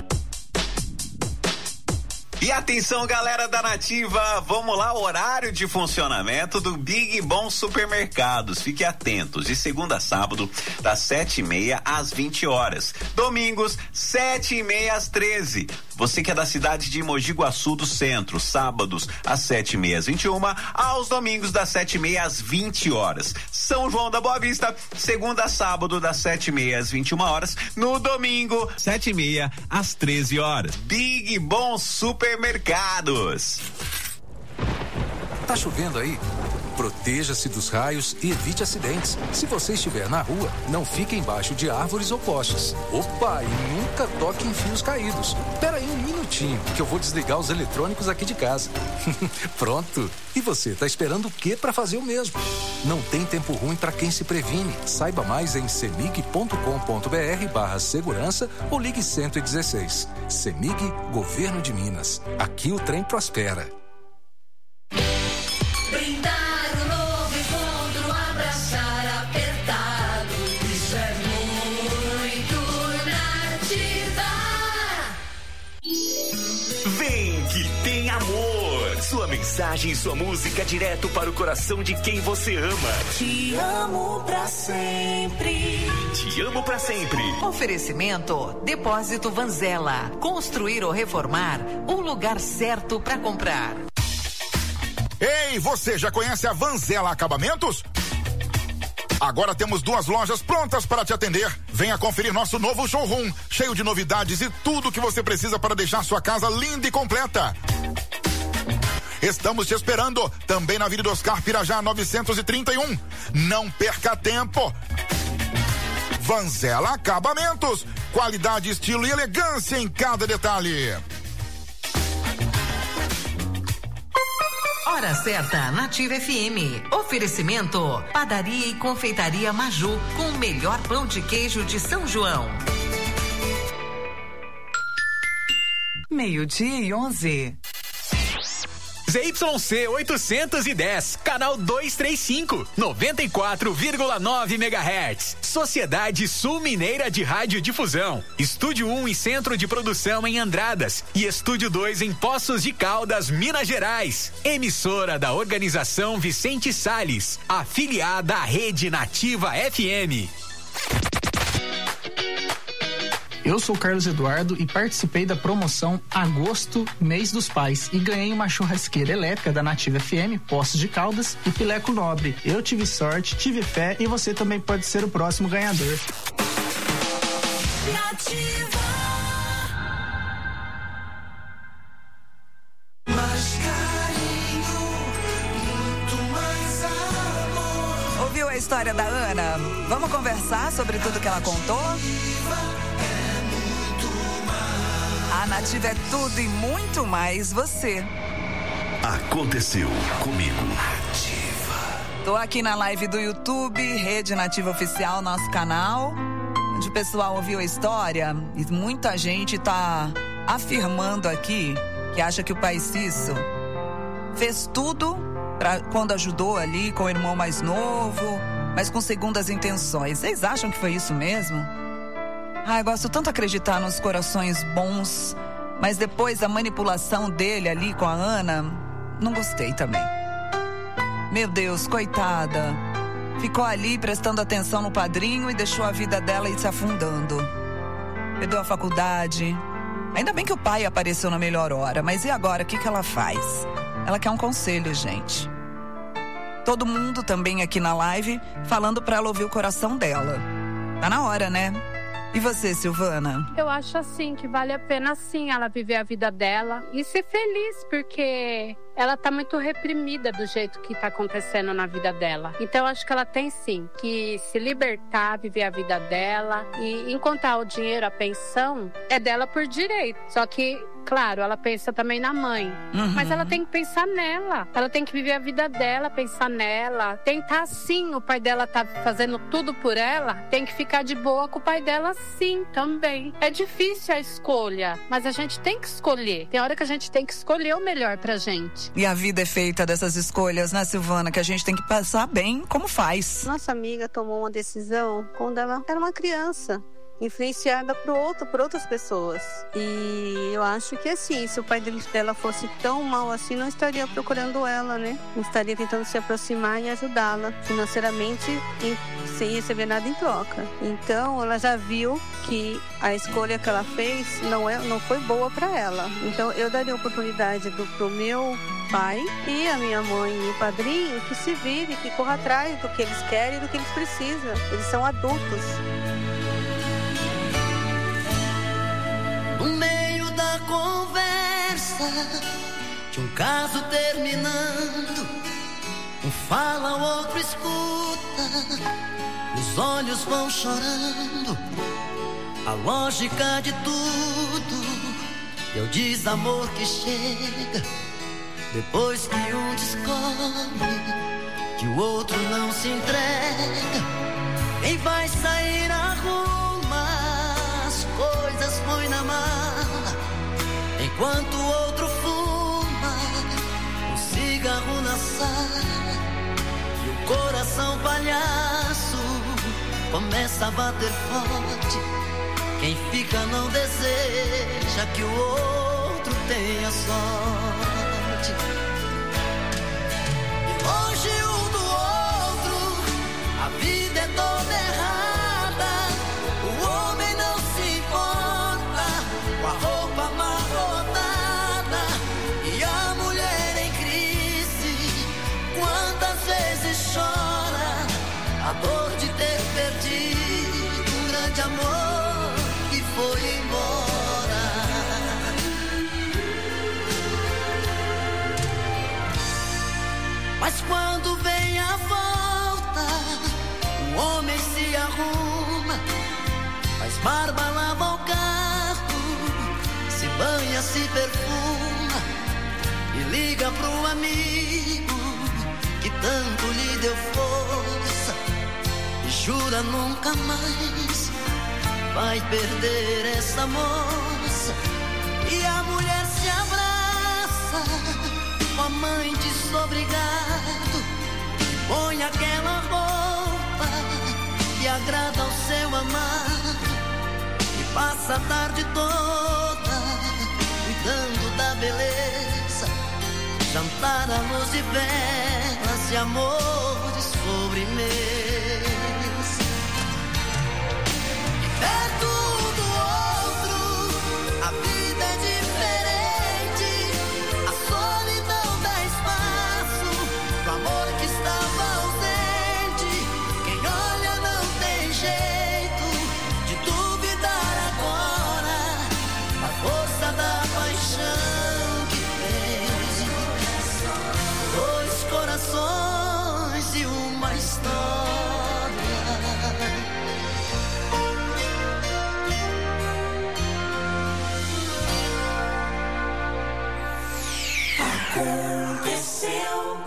E atenção, galera da Nativa, vamos lá, horário de funcionamento do Big Bom Supermercados. Fique atentos, de segunda a sábado, das sete e meia às vinte horas. Domingos, sete e meia às treze. Você que é da cidade de Mogi Guaçu do Centro, sábados às sete e meia às vinte e uma, aos domingos das sete e meia às vinte horas. São João da Boa Vista, segunda a sábado das sete e meia às vinte e uma horas, no domingo, sete e meia às treze horas. Big Bom Supermercados. Tá chovendo aí? Proteja-se dos raios e evite acidentes. Se você estiver na rua, não fique embaixo de árvores ou postes. Opa, e nunca toque em fios caídos. Espera aí um minutinho, que eu vou desligar os eletrônicos aqui de casa. Pronto. E você, tá esperando o quê para fazer o mesmo? Não tem tempo ruim para quem se previne. Saiba mais em semig ponto com ponto br barra segurança ou ligue cento e dezesseis. Semig, Governo de Minas. Aqui o trem prospera. Sua mensagem e sua música direto para o coração de quem você ama. Te amo pra sempre. Te amo pra sempre. Oferecimento Depósito Vanzella. Construir ou reformar, o lugar certo pra comprar. Ei, você já conhece a Vanzella Acabamentos? Agora temos duas lojas prontas para te atender. Venha conferir nosso novo showroom, cheio de novidades e tudo que você precisa para deixar sua casa linda e completa. Estamos te esperando também na Avenida Oscar Pirajá novecentos e trinta e um. Não perca tempo. Vanzella Acabamentos. Qualidade, estilo e elegância em cada detalhe. Hora certa, Nativa F M. Oferecimento Padaria e Confeitaria Maju, com o melhor pão de queijo de São João. Meio-dia e onze. Z Y C oitocentos e dez, canal duzentos e trinta e cinco, noventa e quatro vírgula nove megahertz. Sociedade Sul Mineira de Radiodifusão. Estúdio um e Centro de Produção em Andradas. E Estúdio dois em Poços de Caldas, Minas Gerais. Emissora da Organização Vicente Salles. Afiliada à Rede Nativa F M. Eu sou Carlos Eduardo e participei da promoção Agosto, Mês dos Pais, e ganhei uma churrasqueira elétrica da Nativa F M, Poços de Caldas e Pileco Nobre. Eu tive sorte, tive fé e você também pode ser o próximo ganhador. Nativa. Mais carinho, muito mais amor. Ouviu a história da Ana? Vamos conversar sobre tudo que ela contou? A Nativa é tudo e muito mais você. Aconteceu comigo. Tô aqui na live do YouTube, Rede Nativa Oficial, nosso canal. onde o pessoal ouviu a história e muita gente tá afirmando aqui que acha que o pai Cício fez tudo pra, quando ajudou ali com o irmão mais novo, mas com segundas intenções. Vocês acham que foi isso mesmo? Ah, eu gosto tanto de acreditar nos corações bons, mas depois da manipulação dele ali com a Ana, não gostei também. Meu Deus, coitada. Ficou ali prestando atenção no padrinho e deixou a vida dela ir se afundando. Perdeu a faculdade. Ainda bem que o pai apareceu na melhor hora, mas e agora, o que, que ela faz? Ela quer um conselho, gente. Todo mundo também aqui na live falando pra ela ouvir o coração dela. Tá na hora, né? E você, Silvana? Eu acho assim que vale a pena sim ela viver a vida dela e ser feliz, porque ela tá muito reprimida do jeito que tá acontecendo na vida dela. Então eu acho que ela tem sim que se libertar, viver a vida dela e encontrar o dinheiro, a pensão, é dela por direito. Só que, claro, ela pensa também na mãe. Uhum. Mas ela tem que pensar nela. Ela tem que viver a vida dela, pensar nela. Tentar sim, o pai dela tá fazendo tudo por ela, tem que ficar de boa com o pai dela sim, também. É difícil a escolha, mas a gente tem que escolher. Tem hora que a gente tem que escolher o melhor pra gente. E a vida é feita dessas escolhas, né, Silvana? Que a gente tem que passar bem como faz. Nossa amiga tomou uma decisão quando ela era uma criança, influenciada por, outro, por outras pessoas. E eu acho que assim, se o pai dela fosse tão mal assim, não estaria procurando ela, né? Não estaria tentando se aproximar e ajudá-la financeiramente e sem receber nada em troca. Então ela já viu que a escolha que ela fez não, é, não foi boa para ela. Então eu daria oportunidade do, pro meu pai e a minha mãe e o padrinho que se vire, que corra atrás do que eles querem e do que eles precisam. Eles são adultos. No meio da conversa de um caso terminando, um fala, o outro escuta, os olhos vão chorando. A lógica de tudo é o desamor que chega depois que um descobre que o outro não se entrega. Quem vai sair arruma as coisas, põe na mala, enquanto o outro fuma um cigarro na sala. E o coração palhaço começa a bater forte. Quem fica não deseja que o outro tenha sorte. E longe um do outro, a vida é toda errada. O homem não se importa com a roupa amarrotada e a mulher em crise. Quantas vezes chora a dor de ter perdido um grande amor que foi embora. Mas quando vem a volta, o homem se arruma, faz barba, lava o carro, se banha, se perfuma e liga pro amigo que tanto lhe deu força e jura nunca mais vai perder essa moça. E a mulher se abraça com a mãe desobrigado, põe aquela roupa que agrada ao seu amado e passa a tarde toda cuidando da beleza, jantar à luz de velas e amor de sobremesa. Perto um do outro, a vida é diferente. A solidão dá espaço pro amor que estava ausente. Quem olha não tem jeito de duvidar agora a força da paixão que tem. Dois corações e uma história. Aconteceu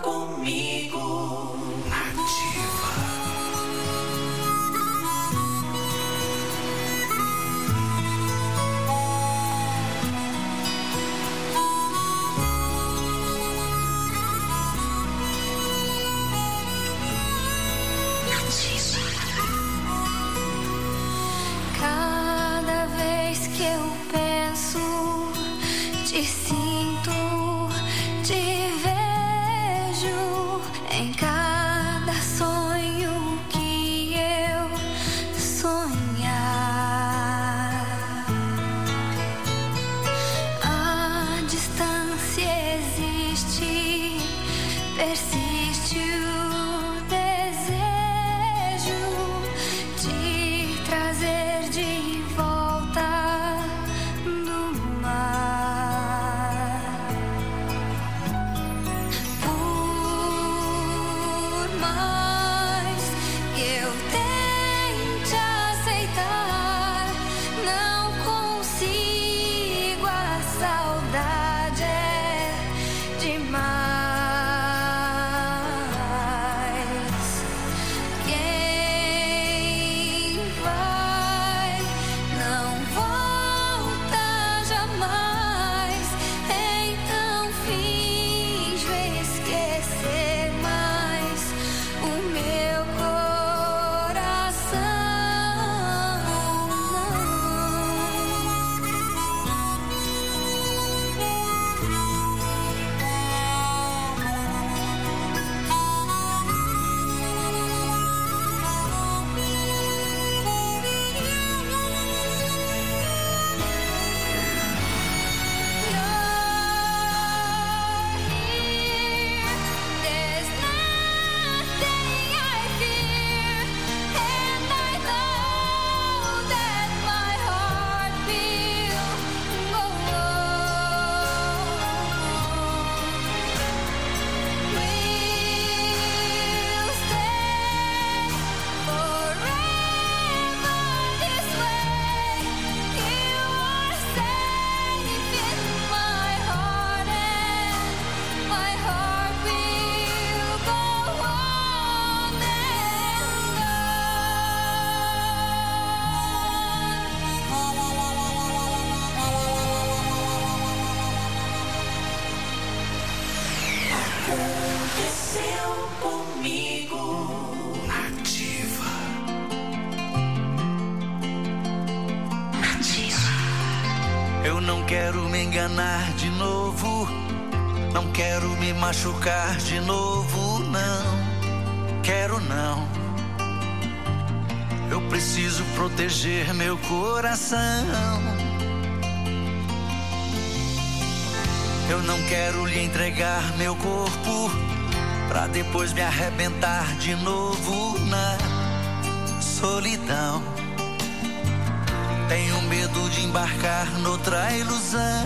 comigo. Ativa. persiste o desejo de trazer de volta do mar. Por mais que eu tente aceitar, não consigo, a saudade é demais. Quem vai não volta jamais, então finjo esquecer mais o meu aconteceu comigo. Nativa. Eu não quero me enganar de novo, não quero me machucar de novo, não quero não. Eu preciso proteger meu coração. Eu não quero lhe entregar meu corpo pra depois me arrebentar de novo na solidão. Tenho medo de embarcar noutra ilusão.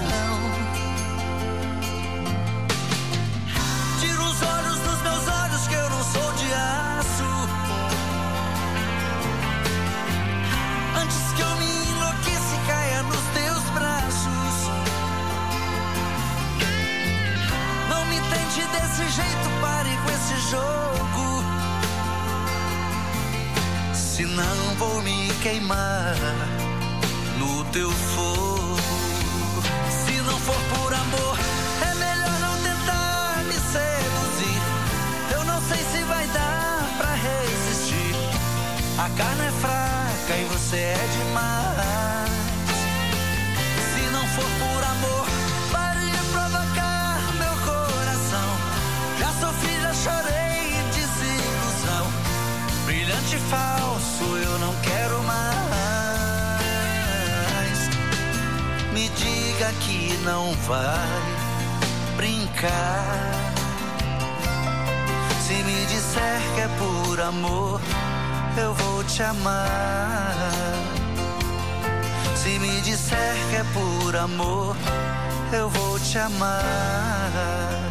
Tira os olhos dos meus olhos que eu não sou de aço, antes que eu me enlouqueça e caia nos teus braços. Não me tente desse jeito, pare com esse jogo, senão vou me queimar no teu fogo. Se não for por amor, é melhor não tentar me seduzir. Eu não sei se vai dar pra resistir. A carne é fraca e você é demais. Se não for por amor, pare de provocar meu coração. Já sofri, já chorei, desilusão. Brilhante e falso, eu não quero mais. Me diga que não vai brincar. Se me disser que é por amor, eu vou te amar. Se me disser que é por amor, eu vou te amar.